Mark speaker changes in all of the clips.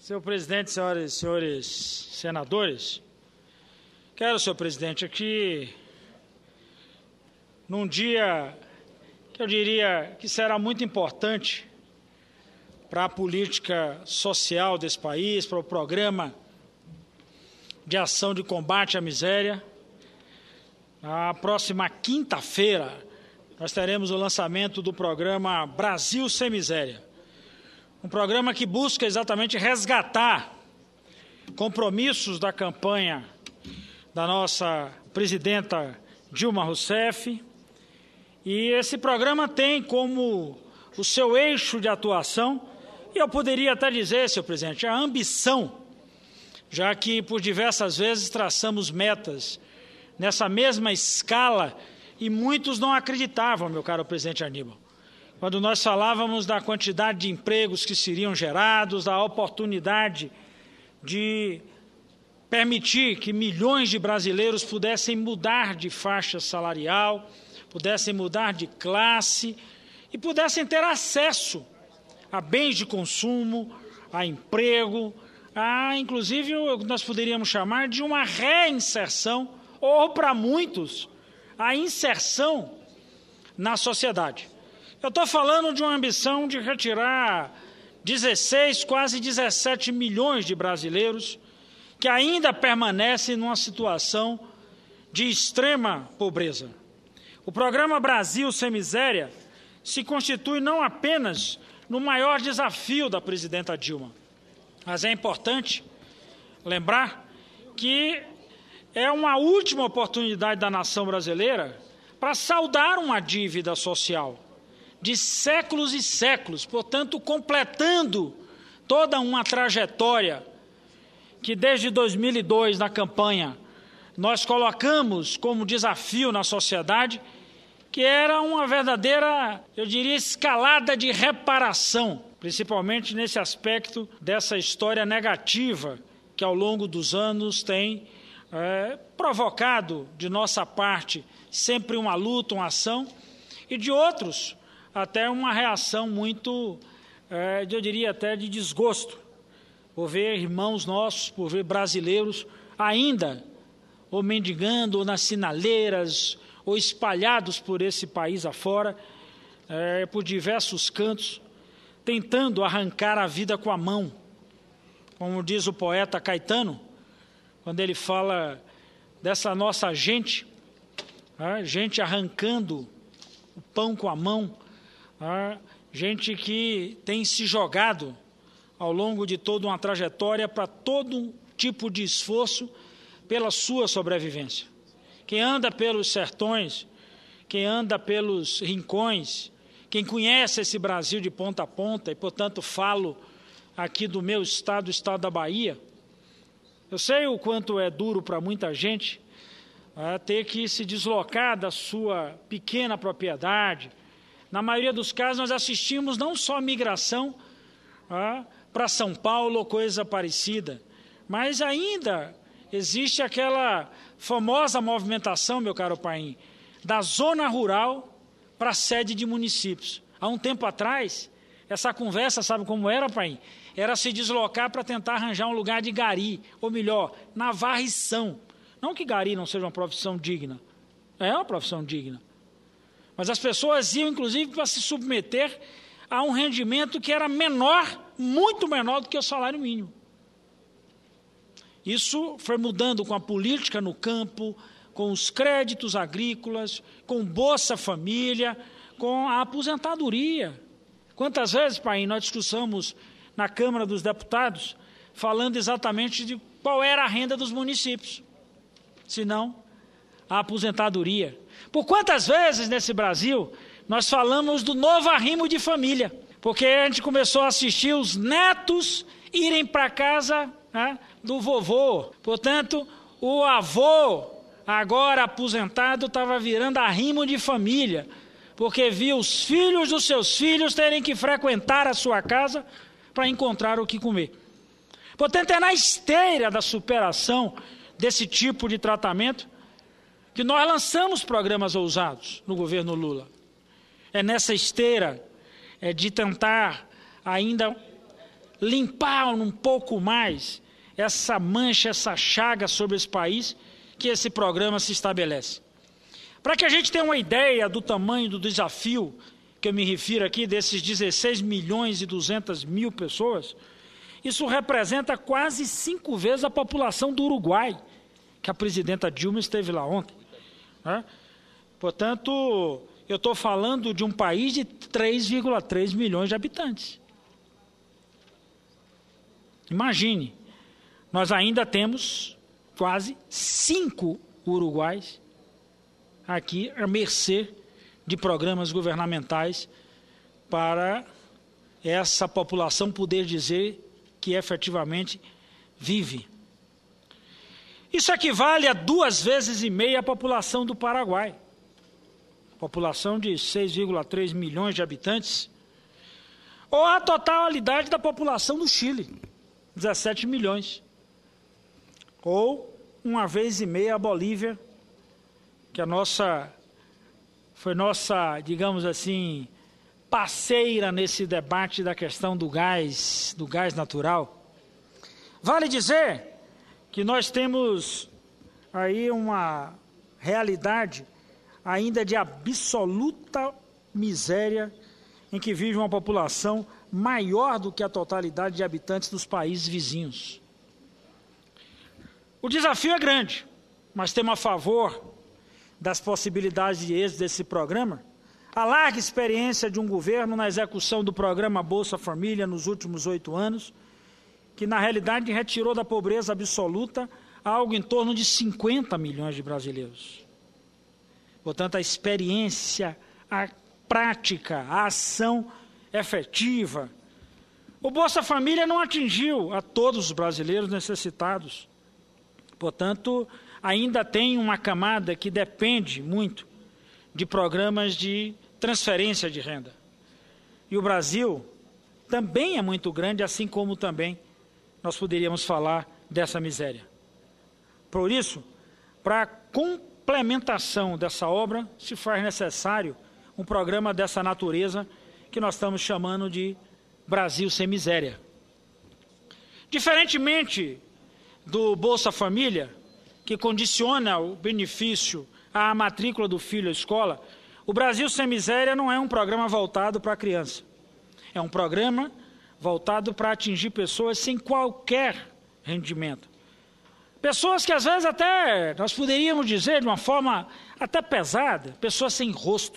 Speaker 1: Senhor presidente, senhoras e senhores senadores, quero, senhor presidente, aqui, num dia que eu diria que será muito importante para a política social desse país, para o programa de ação de combate à miséria. Na próxima quinta-feira, nós teremos o lançamento do programa Brasil Sem Miséria. Um programa que busca exatamente resgatar compromissos da campanha da nossa presidenta Dilma Rousseff. E esse programa tem como o seu eixo de atuação, e eu poderia até dizer, senhor presidente, a ambição, já que por diversas vezes traçamos metas nessa mesma escala e muitos não acreditavam, meu caro presidente Aníbal. Quando nós falávamos da quantidade de empregos que seriam gerados, da oportunidade de permitir que milhões de brasileiros pudessem mudar de faixa salarial, pudessem mudar de classe e pudessem ter acesso a bens de consumo, a emprego, a, inclusive, o que nós poderíamos chamar de uma reinserção, ou, para muitos, a inserção na sociedade. Eu estou falando de uma ambição de retirar 16, quase 17 milhões de brasileiros que ainda permanecem numa situação de extrema pobreza. O programa Brasil Sem Miséria se constitui não apenas no maior desafio da presidenta Dilma, mas é importante lembrar que é uma última oportunidade da nação brasileira para saldar uma dívida social de séculos e séculos, portanto, completando toda uma trajetória que desde 2002, na campanha, nós colocamos como desafio na sociedade, que era uma verdadeira, eu diria, escalada de reparação, principalmente nesse aspecto dessa história negativa que ao longo dos anos tem provocado de nossa parte sempre uma luta, uma ação, e de outros até uma reação muito, eu diria até de desgosto, por ver irmãos nossos, por ver brasileiros ainda ou mendigando, ou nas sinaleiras, ou espalhados por esse país afora, por diversos cantos, tentando arrancar a vida com a mão. Como diz o poeta Caetano, quando ele fala dessa nossa gente, gente arrancando o pão com a mão, gente que tem se jogado ao longo de toda uma trajetória para todo tipo de esforço pela sua sobrevivência. Quem anda pelos sertões, quem anda pelos rincões, quem conhece esse Brasil de ponta a ponta, e, portanto, falo aqui do meu estado, o estado da Bahia, eu sei o quanto é duro para muita gente ter que se deslocar da sua pequena propriedade. Na maioria dos casos, nós assistimos não só a migração para São Paulo ou coisa parecida, mas ainda existe aquela famosa movimentação, meu caro Paim, da zona rural para a sede de municípios. Há um tempo atrás, essa conversa, sabe como era, Paim? Era se deslocar para tentar arranjar um lugar de gari, ou melhor, na varrição. Não que gari não seja uma profissão digna, é uma profissão digna. Mas as pessoas iam, inclusive, para se submeter a um rendimento que era menor, muito menor do que o salário mínimo. Isso foi mudando com a política no campo, com os créditos agrícolas, com Bolsa Família, com a aposentadoria. Quantas vezes, pai, nós discussamos na Câmara dos Deputados, falando exatamente de qual era a renda dos municípios, se não a aposentadoria. Por quantas vezes nesse Brasil nós falamos do novo arrimo de família? Porque a gente começou a assistir os netos irem para casa do vovô. Portanto, o avô, agora aposentado, estava virando arrimo de família, porque viu os filhos dos seus filhos terem que frequentar a sua casa para encontrar o que comer. Portanto, é na esteira da superação desse tipo de tratamento que nós lançamos programas ousados no governo Lula. É nessa esteira de tentar ainda limpar um pouco mais essa mancha, essa chaga sobre esse país que esse programa se estabelece. Para que a gente tenha uma ideia do tamanho do desafio que eu me refiro aqui, desses 16 milhões e 200 mil pessoas, isso representa quase 5 vezes a população do Uruguai, que a presidenta Dilma esteve lá ontem, né? Portanto, eu estou falando de um país de 3,3 milhões de habitantes. Imagine, nós ainda temos quase 5 Uruguais aqui à mercê de programas governamentais para essa população poder dizer que efetivamente vive. Isso equivale a 2,5 vezes a população do Paraguai. População de 6,3 milhões de habitantes. Ou a totalidade da população do Chile, 17 milhões. Ou 1,5 vezes a Bolívia, que foi nossa, digamos assim, parceira nesse debate da questão do gás natural. Vale dizer que nós temos aí uma realidade ainda de absoluta miséria, em que vive uma população maior do que a totalidade de habitantes dos países vizinhos. O desafio é grande, mas temos a favor das possibilidades de êxito desse programa a larga experiência de um governo na execução do programa Bolsa Família nos últimos 8 anos, que na realidade retirou da pobreza absoluta algo em torno de 50 milhões de brasileiros. Portanto, a experiência, a prática, a ação efetiva. O Bolsa Família não atingiu a todos os brasileiros necessitados. Portanto, ainda tem uma camada que depende muito de programas de transferência de renda. E o Brasil também é muito grande, assim como também nós poderíamos falar dessa miséria. Por isso, para a complementação dessa obra, se faz necessário um programa dessa natureza que nós estamos chamando de Brasil Sem Miséria. Diferentemente do Bolsa Família, que condiciona o benefício à matrícula do filho à escola, o Brasil Sem Miséria não é um programa voltado para a criança. É um programa voltado para atingir pessoas sem qualquer rendimento. Pessoas que às vezes até, nós poderíamos dizer de uma forma até pesada, pessoas sem rosto.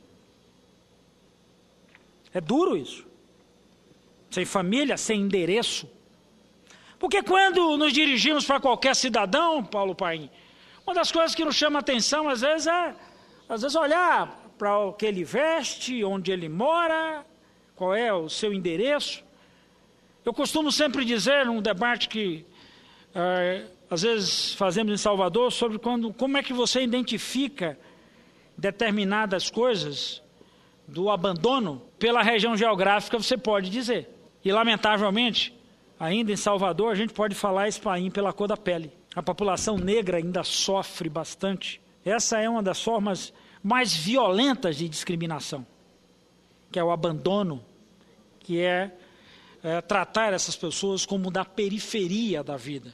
Speaker 1: É duro isso. Sem família, sem endereço. Porque quando nos dirigimos para qualquer cidadão, Paulo Paim, uma das coisas que nos chama a atenção às vezes é olhar para o que ele veste, onde ele mora, qual é o seu endereço. Eu costumo sempre dizer, num debate que às vezes fazemos em Salvador, sobre como é que você identifica determinadas coisas do abandono pela região geográfica, você pode dizer. E, lamentavelmente, ainda em Salvador, a gente pode falar isso pela cor da pele. A população negra ainda sofre bastante. Essa é uma das formas mais violentas de discriminação, que é o abandono, que é tratar essas pessoas como da periferia da vida.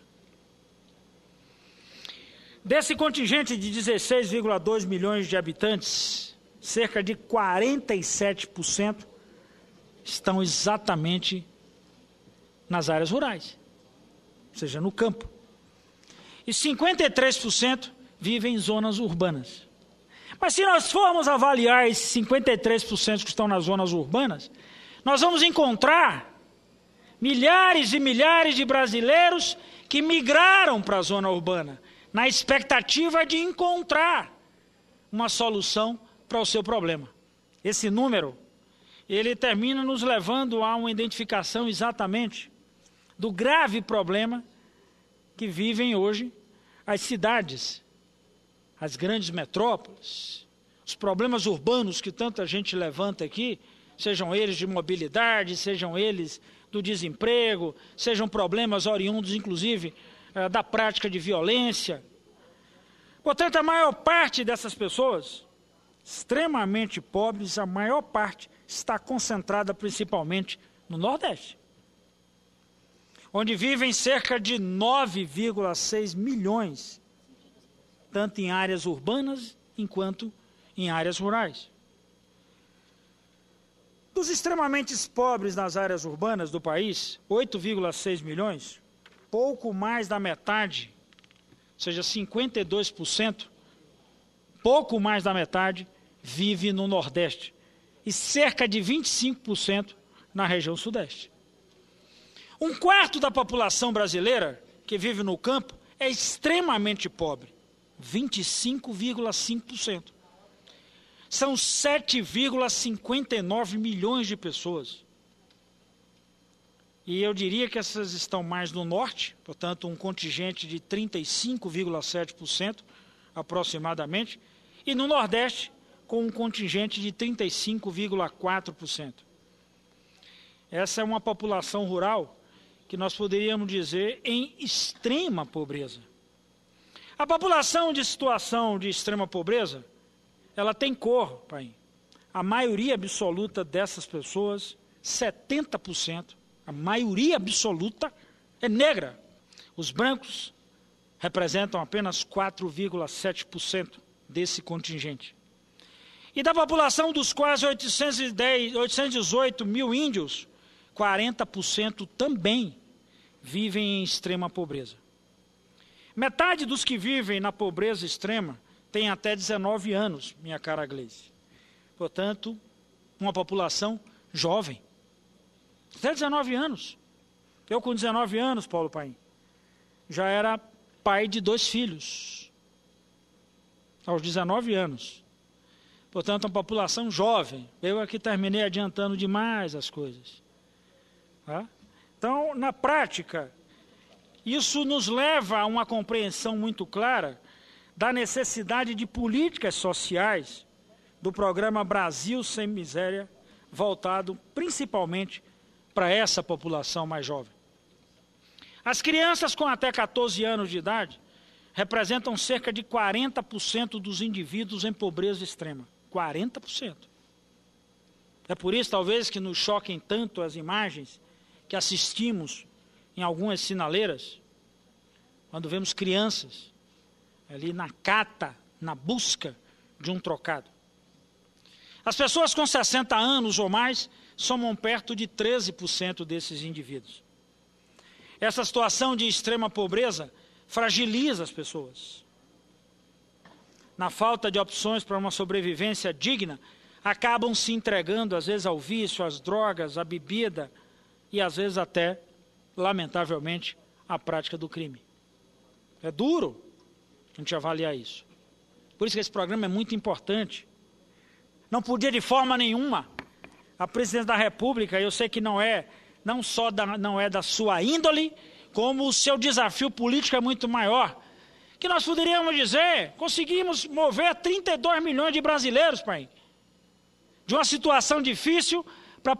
Speaker 1: Desse contingente de 16,2 milhões de habitantes, cerca de 47% estão exatamente nas áreas rurais, ou seja, no campo. E 53% vivem em zonas urbanas. Mas se nós formos avaliar esses 53% que estão nas zonas urbanas, nós vamos encontrar milhares e milhares de brasileiros que migraram para a zona urbana, na expectativa de encontrar uma solução para o seu problema. Esse número, ele termina nos levando a uma identificação exatamente do grave problema que vivem hoje as cidades, as grandes metrópoles, os problemas urbanos que tanta gente levanta aqui, sejam eles de mobilidade, sejam eles do desemprego, sejam problemas oriundos, inclusive, da prática de violência. Portanto, a maior parte dessas pessoas, extremamente pobres, a maior parte está concentrada principalmente no Nordeste. onde vivem cerca de 9,6 milhões, tanto em áreas urbanas quanto em áreas rurais. Dos extremamente pobres nas áreas urbanas do país, 8,6 milhões, pouco mais da metade, ou seja, 52%, pouco mais da metade vive no Nordeste e cerca de 25% na região Sudeste. Um quarto da população brasileira que vive no campo é extremamente pobre, 25,5%. São 7,59 milhões de pessoas. E eu diria que essas estão mais no norte, portanto, um contingente de 35,7% aproximadamente, e no Nordeste, com um contingente de 35,4%. Essa é uma população rural que nós poderíamos dizer em extrema pobreza. A população de situação de extrema pobreza, ela tem cor, pai. A maioria absoluta dessas pessoas, 70%, a maioria absoluta é negra. Os brancos representam apenas 4,7% desse contingente. E da população dos quase 818 mil índios, 40% também vivem em extrema pobreza. Metade dos que vivem na pobreza extrema tem até 19 anos, minha cara Gleice. Portanto, uma população jovem. Até 19 anos. Eu com 19 anos, Paulo Paim, já era pai de 2 filhos. Aos 19 anos. Portanto, uma população jovem. Eu aqui terminei adiantando demais as coisas. Tá? Então, na prática, isso nos leva a uma compreensão muito clara da necessidade de políticas sociais do programa Brasil Sem Miséria, voltado principalmente para essa população mais jovem. As crianças com até 14 anos de idade representam cerca de 40% dos indivíduos em pobreza extrema. 40%. É por isso, talvez, que nos choquem tanto as imagens que assistimos em algumas sinaleiras, quando vemos crianças ali na cata, na busca de um trocado. As pessoas com 60 anos ou mais somam perto de 13% desses indivíduos. Essa situação de extrema pobreza fragiliza as pessoas. Na falta de opções para uma sobrevivência digna, acabam se entregando, às vezes, ao vício, às drogas, à bebida e, às vezes, até, lamentavelmente, à prática do crime. É duro a gente avaliar isso. Por isso que esse programa é muito importante. Não podia, de forma nenhuma, a presidência da República, eu sei que não é da sua índole, como o seu desafio político é muito maior, que nós poderíamos dizer, conseguimos mover 32 milhões de brasileiros, pai, de uma situação difícil para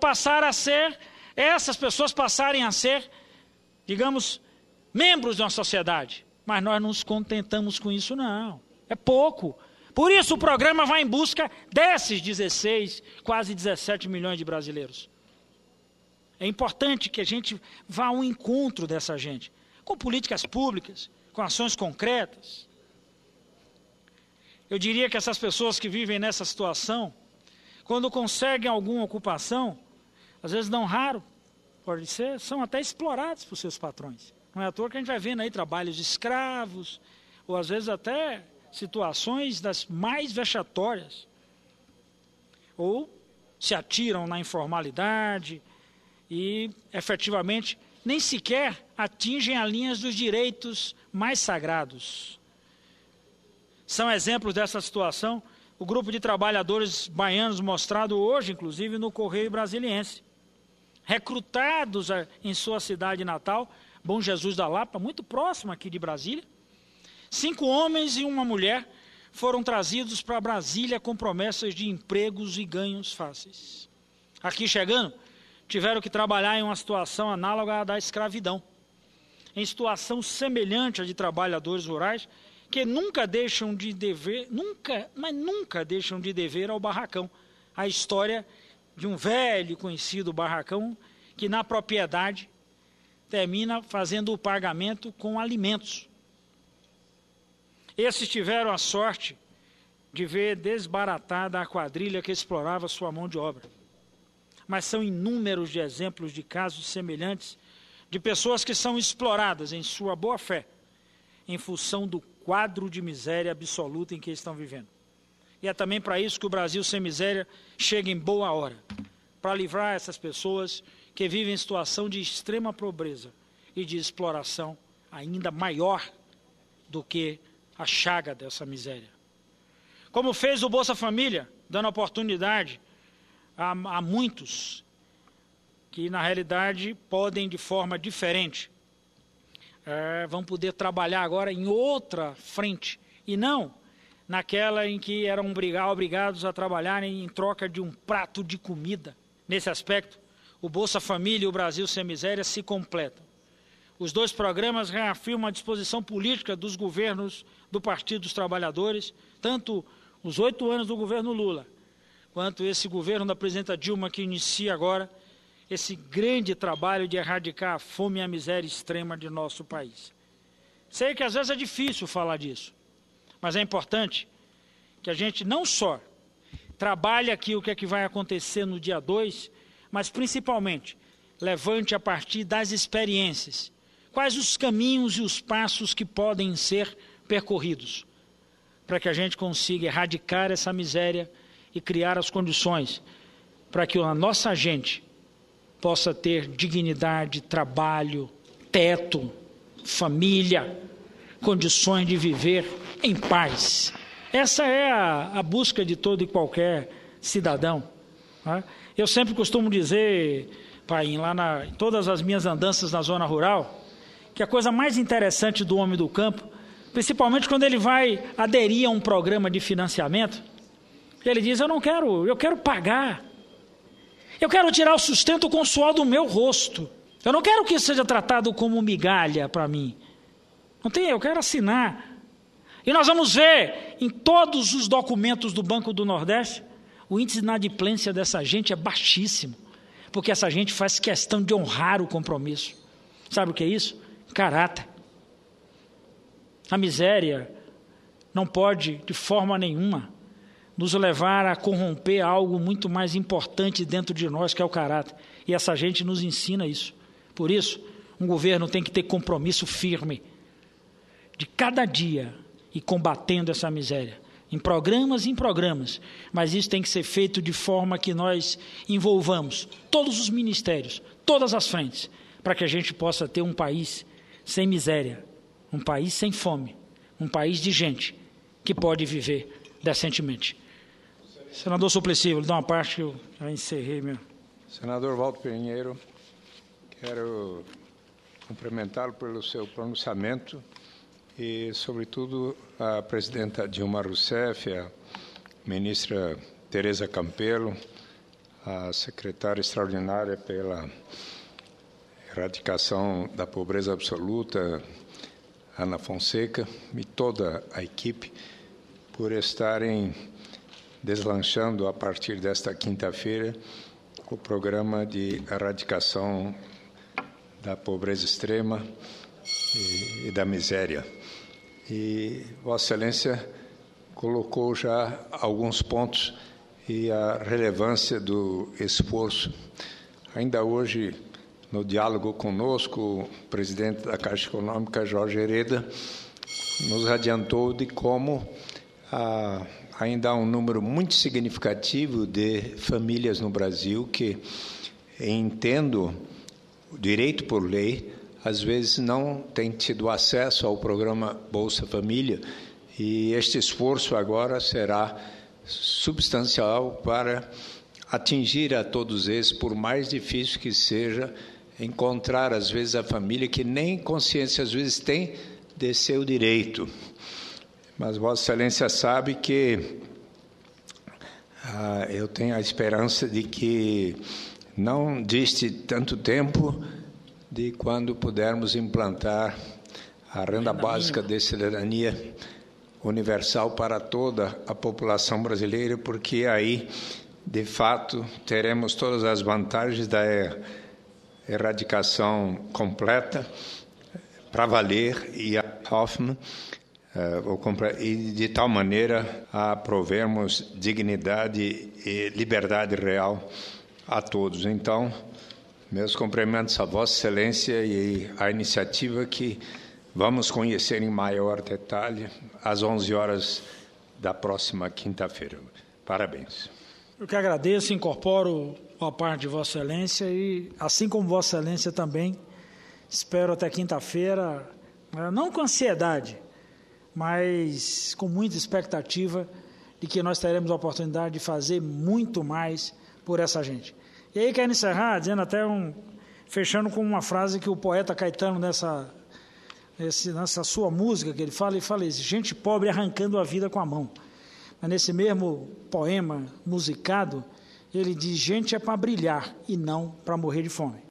Speaker 1: essas pessoas passarem a ser, digamos, membros de uma sociedade. Mas nós não nos contentamos com isso, não. É pouco. Por isso o programa vai em busca desses 16, quase 17 milhões de brasileiros. É importante que a gente vá ao encontro dessa gente, com políticas públicas, com ações concretas. Eu diria que essas pessoas que vivem nessa situação, quando conseguem alguma ocupação, às vezes não raro, pode ser, são até explorados por seus patrões. Não é à toa que a gente vai vendo aí trabalhos de escravos, ou às vezes até situações das mais vexatórias. Ou se atiram na informalidade e, efetivamente, nem sequer atingem as linhas dos direitos mais sagrados. São exemplos dessa situação o grupo de trabalhadores baianos mostrado hoje, inclusive, no Correio Brasiliense. Recrutados em sua cidade natal, Bom Jesus da Lapa, muito próximo aqui de Brasília, 5 homens e uma mulher foram trazidos para Brasília com promessas de empregos e ganhos fáceis. Aqui chegando, tiveram que trabalhar em uma situação análoga à da escravidão, em situação semelhante à de trabalhadores rurais, que nunca deixam de dever, nunca deixam de dever ao barracão. A história de um velho conhecido barracão, que na propriedade termina fazendo o pagamento com alimentos. Esses tiveram a sorte de ver desbaratada a quadrilha que explorava sua mão de obra. Mas são inúmeros de exemplos de casos semelhantes de pessoas que são exploradas em sua boa-fé, em função do quadro de miséria absoluta em que estão vivendo. E é também para isso que o Brasil Sem Miséria chega em boa hora, para livrar essas pessoas que vivem em situação de extrema pobreza e de exploração ainda maior do que a chaga dessa miséria. Como fez o Bolsa Família, dando oportunidade a muitos que, na realidade, podem, de forma diferente, vão poder trabalhar agora em outra frente, e não naquela em que eram obrigados a trabalharem em troca de um prato de comida. Nesse aspecto, o Bolsa Família e o Brasil Sem Miséria se completam. Os dois programas reafirmam a disposição política dos governos do Partido dos Trabalhadores, tanto os 8 anos do governo Lula, quanto esse governo da presidenta Dilma que inicia agora esse grande trabalho de erradicar a fome e a miséria extrema de nosso país. Sei que às vezes é difícil falar disso, mas é importante que a gente não só trabalhe aqui o que é que vai acontecer no dia 2, mas principalmente levante a partir das experiências quais os caminhos e os passos que podem ser percorridos para que a gente consiga erradicar essa miséria e criar as condições para que a nossa gente possa ter dignidade, trabalho, teto, família, condições de viver em paz. Essa é a busca de todo e qualquer cidadão. Né? Eu sempre costumo dizer, Paim, em todas as minhas andanças na zona rural, que a coisa mais interessante do homem do campo, principalmente quando ele vai aderir a um programa de financiamento, ele diz, eu quero pagar. Eu quero tirar o sustento com o suor do meu rosto. Eu não quero que isso seja tratado como migalha para mim. Eu quero assinar. E nós vamos ver em todos os documentos do Banco do Nordeste, o índice de inadimplência dessa gente é baixíssimo, porque essa gente faz questão de honrar o compromisso. Sabe o que é isso? Caráter. A miséria não pode, de forma nenhuma, nos levar a corromper algo muito mais importante dentro de nós, que é o caráter. E essa gente nos ensina isso. Por isso, um governo tem que ter compromisso firme de cada dia e combatendo essa miséria, em programas, mas isso tem que ser feito de forma que nós envolvamos todos os ministérios, todas as frentes, para que a gente possa ter um país sem miséria, um país sem fome, um país de gente que pode viver decentemente. Senador Suplicy, vou lhe dar uma parte que eu já encerrei mesmo.
Speaker 2: Senador Walter Pinheiro, quero cumprimentá-lo pelo seu pronunciamento e, sobretudo, a presidenta Dilma Rousseff, a ministra Tereza Campelo, a secretária extraordinária pela erradicação da pobreza absoluta, Ana Fonseca, e toda a equipe, por estarem deslanchando, a partir desta quinta-feira, o programa de erradicação da pobreza extrema e da miséria. E Vossa Excelência colocou já alguns pontos e a relevância do esforço. Ainda hoje, no diálogo conosco, o presidente da Caixa Econômica, Jorge Hereda, nos adiantou de como ainda há um número muito significativo de famílias no Brasil que, entendo o direito por lei, às vezes não têm tido acesso ao programa Bolsa Família, e este esforço agora será substancial para atingir a todos esses, por mais difícil que seja encontrar, às vezes, a família que nem consciência, às vezes, tem de seu direito. Mas Vossa Excelência sabe que eu tenho a esperança de que não diste tanto tempo de quando pudermos implantar a renda básica de cidadania universal para toda a população brasileira, porque aí, de fato, teremos todas as vantagens da erradicação completa, para valer, e a Hoffmann, e de tal maneira a provermos dignidade e liberdade real a todos. Então, meus cumprimentos a Vossa Excelência e a iniciativa que vamos conhecer em maior detalhe às 11 horas da próxima quinta-feira. Parabéns.
Speaker 1: Eu que agradeço, incorporo a parte de Vossa Excelência e, assim como Vossa Excelência também, espero até quinta-feira, não com ansiedade, mas com muita expectativa de que nós teremos a oportunidade de fazer muito mais por essa gente. E aí quero encerrar dizendo fechando com uma frase que o poeta Caetano, nessa sua música que ele fala isso, gente pobre arrancando a vida com a mão. Mas nesse mesmo poema musicado, ele diz, gente é para brilhar e não para morrer de fome.